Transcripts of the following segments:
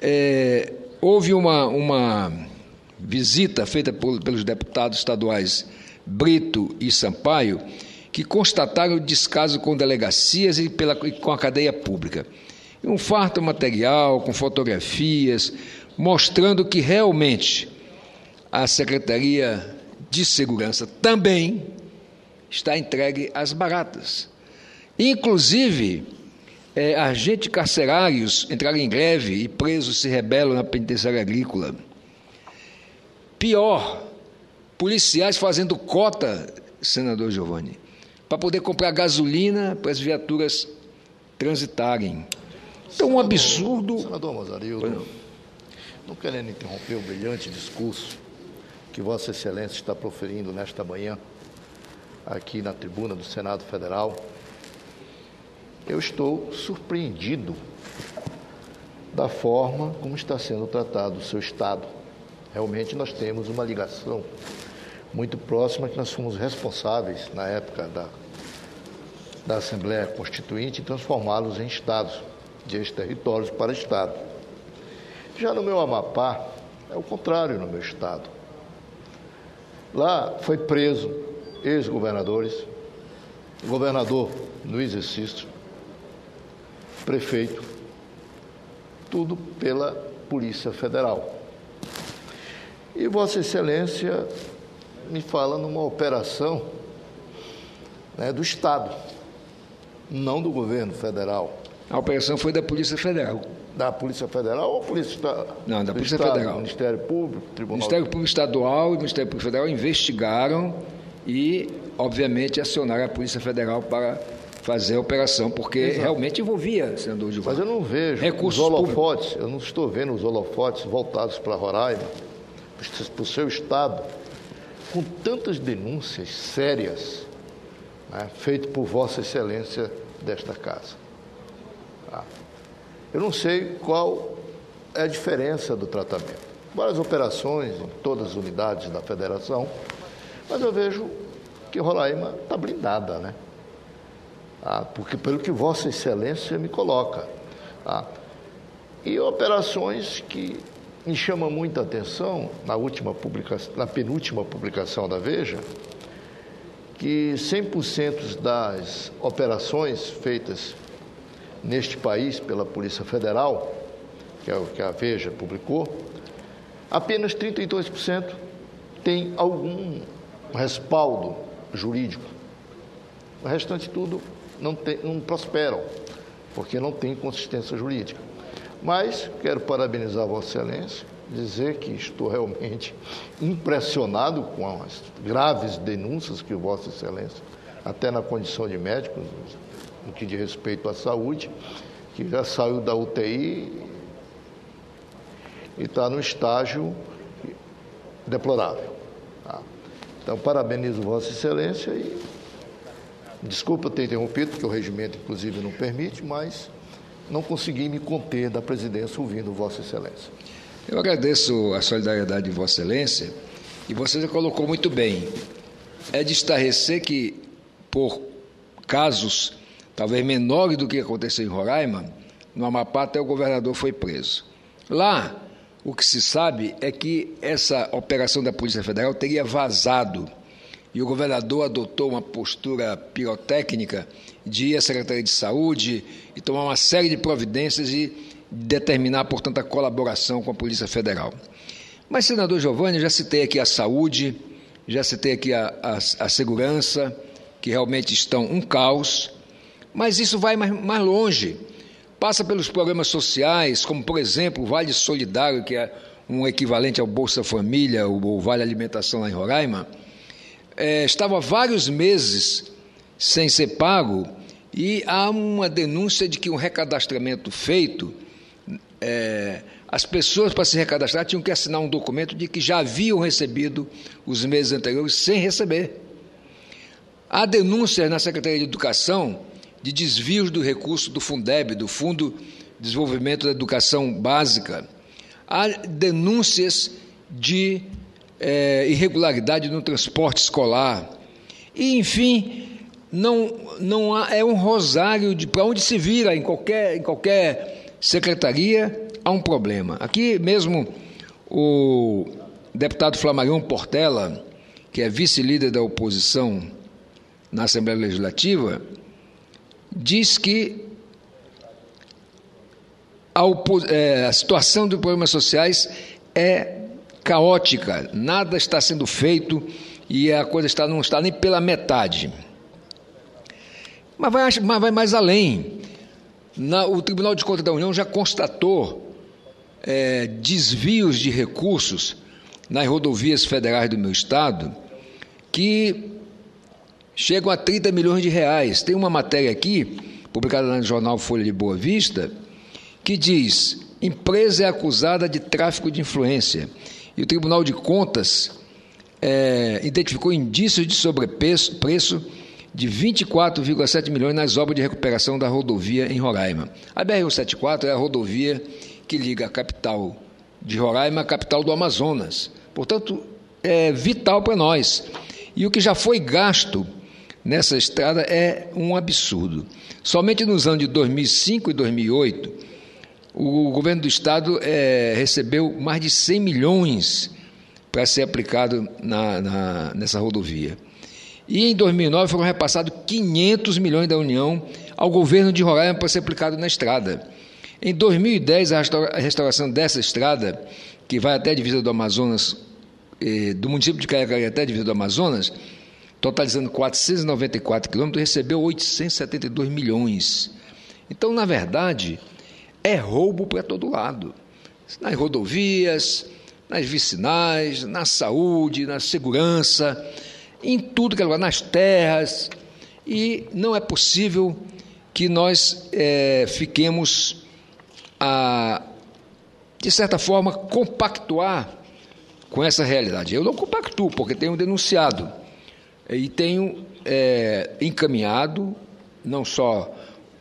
houve uma visita feita pelos deputados estaduais Brito e Sampaio, que constataram o descaso com delegacias e com a cadeia pública. Um farto material, com fotografias, mostrando que realmente a Secretaria de Segurança também está entregue às baratas. Inclusive, agentes carcerários entraram em greve e presos se rebelam na penitenciária agrícola. Pior, policiais fazendo cota, senador Giovanni, para poder comprar gasolina para as viaturas transitarem. Então, um absurdo... Senador Mazarildo, não querendo interromper o brilhante discurso que Vossa Excelência está proferindo nesta manhã, aqui na tribuna do Senado Federal, eu estou surpreendido da forma como está sendo tratado o seu Estado. Realmente nós temos uma ligação muito próxima, que nós fomos responsáveis, na época da Assembleia Constituinte, em transformá-los em Estados, de ex-territórios para Estado. Já no meu Amapá, é o contrário no meu Estado. Lá foi preso ex-governadores, governador no exercício, prefeito, tudo pela Polícia Federal. E Vossa Excelência me fala numa operação, do Estado, não do governo federal. A operação foi da Polícia Federal. Da Polícia Federal ou Polícia Estadual? Não, da Polícia Federal. Ministério Público, Tribunal... Ministério Público Estadual e o Ministério Público Federal investigaram e, obviamente, acionaram a Polícia Federal para fazer a operação, porque realmente envolvia, senador Giovanni. Mas eu não vejo os holofotes, eu não estou vendo os holofotes voltados para Roraima, para o seu Estado, com tantas denúncias sérias, feitas por Vossa Excelência desta Casa. Eu não sei qual é a diferença do tratamento. Várias operações em todas as unidades da Federação, mas eu vejo que Roraima está blindada, porque pelo que Vossa Excelência me coloca. E operações que me chamam muita atenção, na penúltima publicação da Veja, que 100% das operações feitas neste país pela Polícia Federal, que é o que a Veja publicou, apenas 32% tem algum respaldo jurídico. O restante tudo não prosperam, porque não tem consistência jurídica. Mas quero parabenizar Vossa Excelência, dizer que estou realmente impressionado com as graves denúncias que Vossa Excelência, até na condição de médico, no que diz respeito à saúde, que já saiu da UTI e está no estágio deplorável. Então, parabenizo Vossa Excelência e desculpa ter interrompido, porque o regimento, inclusive, não permite, mas não consegui me conter da presidência ouvindo Vossa Excelência. Eu agradeço a solidariedade de Vossa Excelência e você já colocou muito bem. É de estarrecer que, por casos talvez menores do que aconteceu em Roraima, no Amapá até o governador foi preso. Lá, o que se sabe é que essa operação da Polícia Federal teria vazado e o governador adotou uma postura pirotécnica de ir à Secretaria de Saúde e tomar uma série de providências e determinar, portanto, a colaboração com a Polícia Federal. Mas, senador Giovanni, eu já citei aqui a saúde, já citei aqui a segurança, que realmente estão um caos, mas isso vai mais longe. Passa pelos programas sociais, como, por exemplo, o Vale Solidário, que é um equivalente ao Bolsa Família, o Vale Alimentação lá em Roraima, estava há vários meses sem ser pago e há uma denúncia de que um recadastramento feito, as pessoas para se recadastrar tinham que assinar um documento de que já haviam recebido os meses anteriores sem receber. Há denúncias na Secretaria de Educação de desvios do recurso do Fundeb, do Fundo de Desenvolvimento da Educação Básica. Há denúncias de irregularidade no transporte escolar. E, enfim, não há, é um rosário para onde se vira, em qualquer secretaria, há um problema. Aqui mesmo o deputado Flamarion Portela, que é vice-líder da oposição na Assembleia Legislativa, diz que a situação dos problemas sociais é caótica, nada está sendo feito e a coisa não está nem pela metade. Mas vai mais além. O Tribunal de Contas da União já constatou desvios de recursos nas rodovias federais do meu estado que chegam a 30 milhões de reais. Tem uma matéria aqui, publicada no jornal Folha de Boa Vista, que diz: empresa é acusada de tráfico de influência. E o Tribunal de Contas identificou indícios de sobrepreço de 24,7 milhões nas obras de recuperação da rodovia em Roraima. A BR-174 é a rodovia que liga a capital de Roraima à capital do Amazonas. Portanto, é vital para nós. E o que já foi gasto nessa estrada é um absurdo. Somente nos anos de 2005 e 2008, o governo do estado recebeu mais de 100 milhões para ser aplicado nessa rodovia. E em 2009 foram repassados 500 milhões da União ao governo de Roraima para ser aplicado na estrada. Em 2010, a restauração dessa estrada, que vai até a divisa do Amazonas, do município de Caiacari até a divisa do Amazonas, totalizando 494 quilômetros, recebeu 872 milhões. Então, na verdade, é roubo para todo lado. Nas rodovias, nas vicinais, na saúde, na segurança, em tudo que é lugar, nas terras. E não é possível que nós fiquemos de certa forma, compactuar com essa realidade. Eu não compactuo, porque tenho denunciado e tenho encaminhado, não só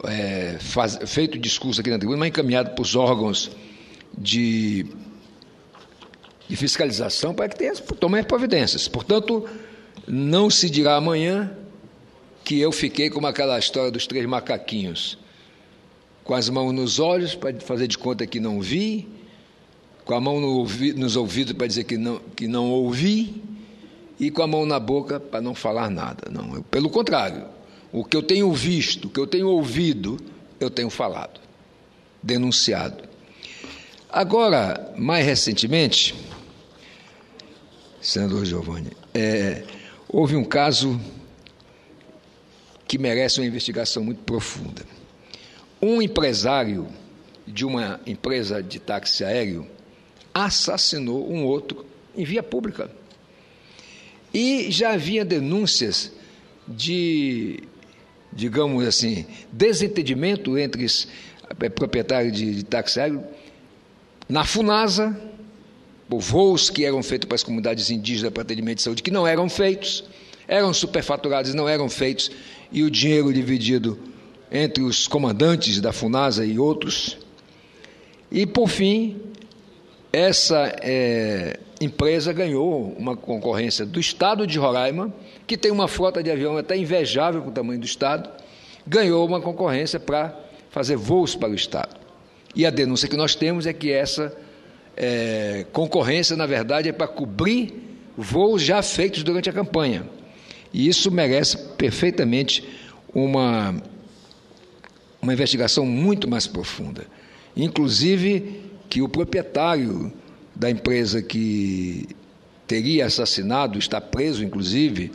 feito discurso aqui na tribuna, mas encaminhado para os órgãos de fiscalização para que tomem providências. Portanto, não se dirá amanhã que eu fiquei como aquela história dos 3 macaquinhos, com as mãos nos olhos para fazer de conta que não vi, com a mão nos ouvidos para dizer que não ouvi, e com a mão na boca para não falar nada. Não, pelo contrário, o que eu tenho visto, o que eu tenho ouvido, eu tenho falado, denunciado. Agora, mais recentemente, senador Giovanni, houve um caso que merece uma investigação muito profunda. Um empresário de uma empresa de táxi aéreo assassinou um outro em via pública. E já havia denúncias de, digamos assim, desentendimento entre os proprietários de táxi aéreo na FUNASA, por voos que eram feitos para as comunidades indígenas para atendimento de saúde, que não eram feitos, eram superfaturados, não eram feitos, e o dinheiro dividido entre os comandantes da FUNASA e outros. E, por fim, essa empresa ganhou uma concorrência do estado de Roraima, que tem uma frota de avião até invejável com o tamanho do estado, ganhou uma concorrência para fazer voos para o estado. E a denúncia que nós temos é que essa concorrência, na verdade, é para cobrir voos já feitos durante a campanha. E isso merece perfeitamente uma investigação muito mais profunda. Inclusive que o proprietário da empresa que teria assassinado, está preso, inclusive,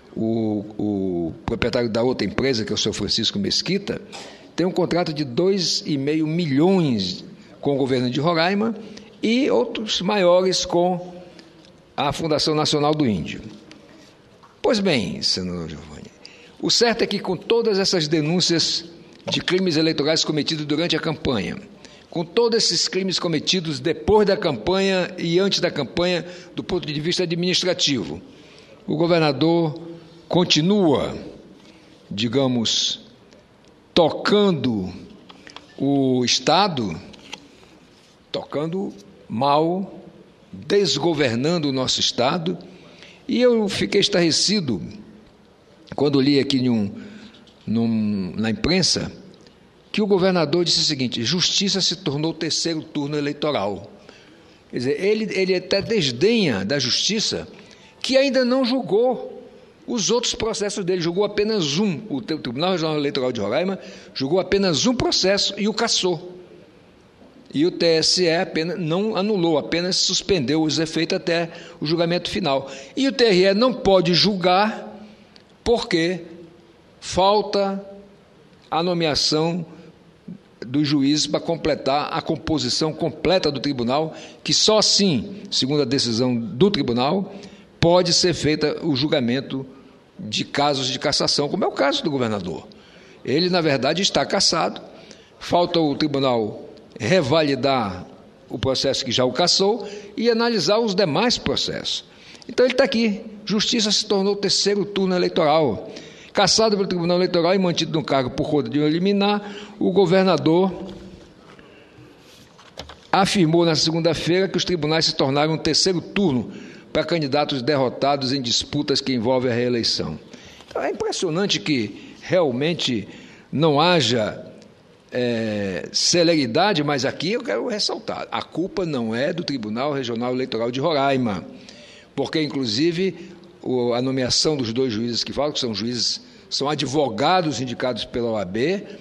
o proprietário da outra empresa, que é o seu Francisco Mesquita, tem um contrato de 2,5 milhões com o governo de Roraima e outros maiores com a Fundação Nacional do Índio. Pois bem, senador Giovanni, o certo é que com todas essas denúncias de crimes eleitorais cometidos durante a campanha, com todos esses crimes cometidos depois da campanha e antes da campanha, do ponto de vista administrativo, o governador continua, digamos, tocando o Estado, tocando mal, desgovernando o nosso Estado. E eu fiquei estarrecido quando li aqui na imprensa que o governador disse o seguinte: justiça se tornou o terceiro turno eleitoral. Quer dizer, ele até desdenha da justiça, que ainda não julgou os outros processos dele, julgou apenas um. O Tribunal Regional Eleitoral de Roraima julgou apenas um processo e o cassou. E o TSE apenas não anulou, apenas suspendeu os efeitos até o julgamento final. E o TRE não pode julgar porque falta a nomeação dos juízes para completar a composição completa do tribunal, que só assim, segundo a decisão do tribunal, pode ser feita o julgamento de casos de cassação, como é o caso do governador. Ele, na verdade, está cassado, falta o tribunal revalidar o processo que já o cassou e analisar os demais processos. Então ele está aqui, justiça se tornou o terceiro turno eleitoral. Cassado pelo Tribunal Eleitoral e mantido no cargo por conta de um liminar, o governador afirmou na segunda-feira que os tribunais se tornaram um terceiro turno para candidatos derrotados em disputas que envolvem a reeleição. Então, é impressionante que realmente não haja celeridade, mas aqui eu quero ressaltar, a culpa não é do Tribunal Regional Eleitoral de Roraima, porque, inclusive, a nomeação dos dois juízes que falam, que são juízes, são advogados indicados pela OAB,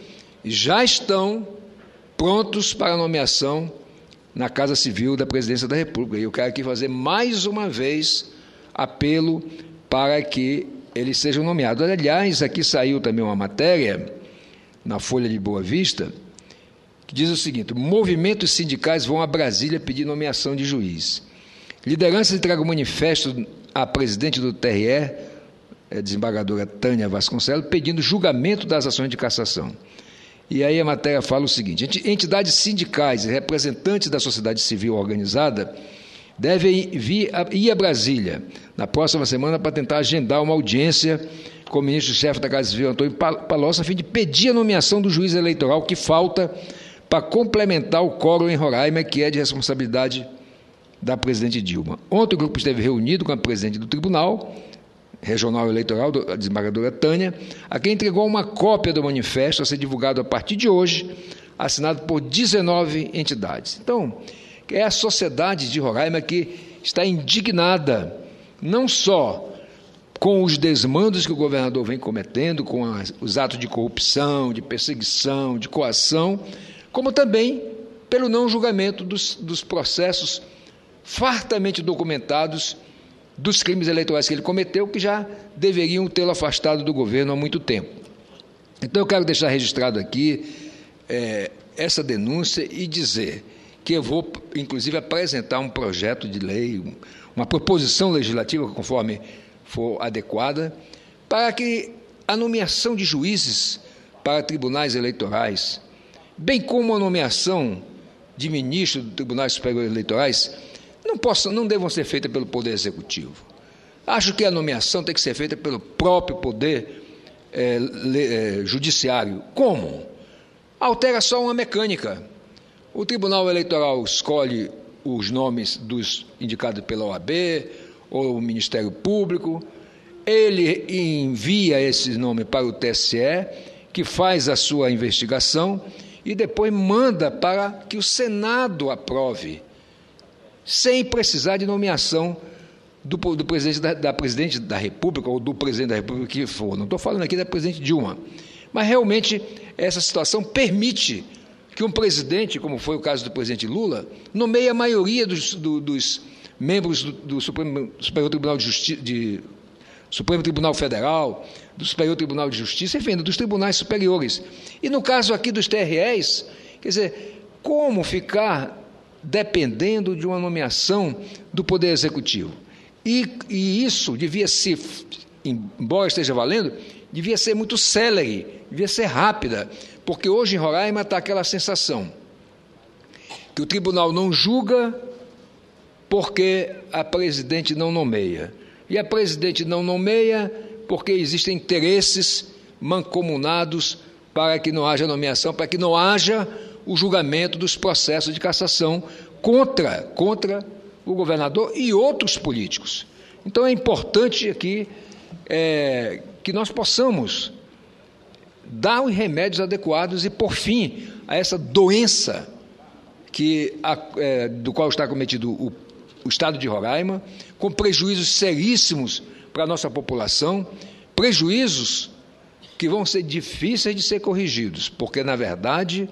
já estão prontos para a nomeação na Casa Civil da Presidência da República. E eu quero aqui fazer mais uma vez apelo para que eles sejam nomeados. Aliás, aqui saiu também uma matéria na Folha de Boa Vista, que diz o seguinte: movimentos sindicais vão a Brasília pedir nomeação de juiz. Liderança entrega um manifesto à presidente do TRE, desembargadora Tânia Vasconcelos, pedindo julgamento das ações de cassação. E aí a matéria fala o seguinte: entidades sindicais e representantes da sociedade civil organizada devem ir a Brasília na próxima semana para tentar agendar uma audiência com o ministro-chefe da Casa Civil, Antônio Palocci, a fim de pedir a nomeação do juiz eleitoral que falta para complementar o quórum em Roraima, que é de responsabilidade da presidente Dilma. Ontem o grupo esteve reunido com a presidente do Tribunal Regional Eleitoral, a desembargadora Tânia, a quem entregou uma cópia do manifesto a ser divulgado a partir de hoje, assinado por 19 entidades. Então, é a sociedade de Roraima que está indignada, não só com os desmandos que o governador vem cometendo, com os atos de corrupção, de perseguição, de coação, como também pelo não julgamento dos processos fartamente documentados dos crimes eleitorais que ele cometeu, que já deveriam tê-lo afastado do governo há muito tempo. Então eu quero deixar registrado aqui essa denúncia e dizer que eu vou, inclusive, apresentar um projeto de lei, uma proposição legislativa, conforme for adequada, para que a nomeação de juízes para tribunais eleitorais, bem como a nomeação de ministros do Tribunal Superior Eleitorais, não devam ser feitas pelo Poder Executivo. Acho que a nomeação tem que ser feita pelo próprio Poder Judiciário. Como? Altera só uma mecânica. O Tribunal Eleitoral escolhe os nomes dos indicados pela OAB ou o Ministério Público, ele envia esse nome para o TSE, que faz a sua investigação e depois manda para que o Senado aprove, sem precisar de nomeação do presidente da presidente da República ou do presidente da República que for. Não estou falando aqui da presidente Dilma, mas realmente essa situação permite que um presidente, como foi o caso do presidente Lula, nomeie a maioria dos membros do Superior Tribunal de Justiça, Supremo Tribunal Federal, do Superior Tribunal de Justiça, enfim, dos tribunais superiores. E no caso aqui dos TREs, quer dizer, como ficar dependendo de uma nomeação do Poder Executivo? E isso devia ser, embora esteja valendo, devia ser muito célere, devia ser rápida, porque hoje em Roraima está aquela sensação que o tribunal não julga porque a presidente não nomeia. E a presidente não nomeia porque existem interesses mancomunados para que não haja nomeação, para que não haja o julgamento dos processos de cassação contra o governador e outros políticos. Então é importante aqui que nós possamos dar os remédios adequados e pôr fim a essa doença do qual está cometido o Estado de Roraima, com prejuízos seríssimos para a nossa população, prejuízos que vão ser difíceis de ser corrigidos, porque, na verdade,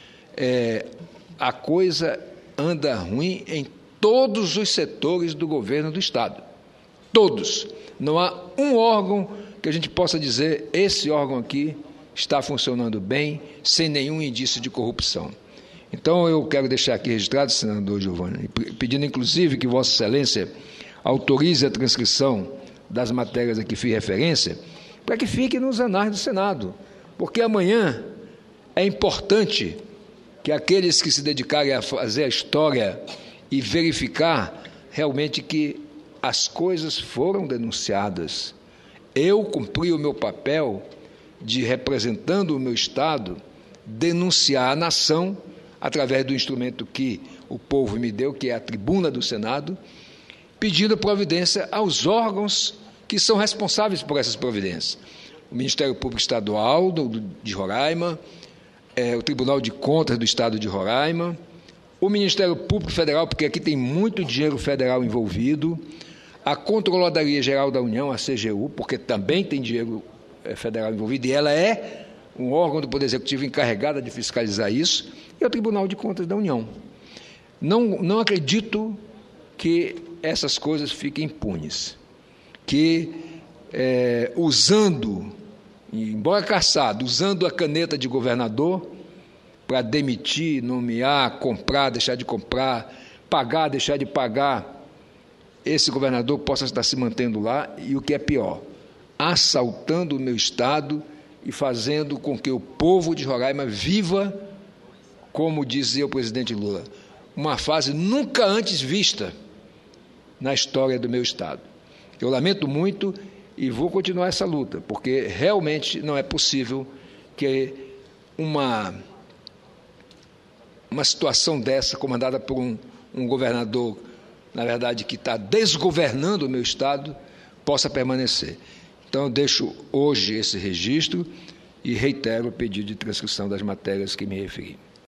a coisa anda ruim em todos os setores do governo do Estado. Todos. Não há um órgão que a gente possa dizer, esse órgão aqui está funcionando bem, sem nenhum indício de corrupção. Então, eu quero deixar aqui registrado, senador Giovanni, pedindo, inclusive, que Vossa Excelência autorize a transcrição das matérias a que fiz referência, para que fique nos anais do Senado, porque amanhã é importante que aqueles que se dedicarem a fazer a história e verificar realmente que as coisas foram denunciadas. Eu cumpri o meu papel de, representando o meu Estado, denunciar a nação através do instrumento que o povo me deu, que é a tribuna do Senado, pedindo providência aos órgãos que são responsáveis por essas providências. O Ministério Público Estadual de Roraima, o Tribunal de Contas do Estado de Roraima, o Ministério Público Federal, porque aqui tem muito dinheiro federal envolvido, a Controladoria Geral da União, a CGU, porque também tem dinheiro federal envolvido, e ela é um órgão do Poder Executivo encarregado de fiscalizar isso, e o Tribunal de Contas da União. Não acredito que essas coisas fiquem impunes, que usando, embora caçado, usando a caneta de governador para demitir, nomear, comprar, deixar de comprar, pagar, deixar de pagar, esse governador possa estar se mantendo lá e, o que é pior, assaltando o meu Estado e fazendo com que o povo de Roraima viva, como dizia o presidente Lula, uma fase nunca antes vista na história do meu Estado. Eu lamento muito e vou continuar essa luta, porque realmente não é possível que uma situação dessa, comandada por um governador, na verdade, que está desgovernando o meu Estado, possa permanecer. Então, eu deixo hoje esse registro e reitero o pedido de transcrição das matérias que me referi.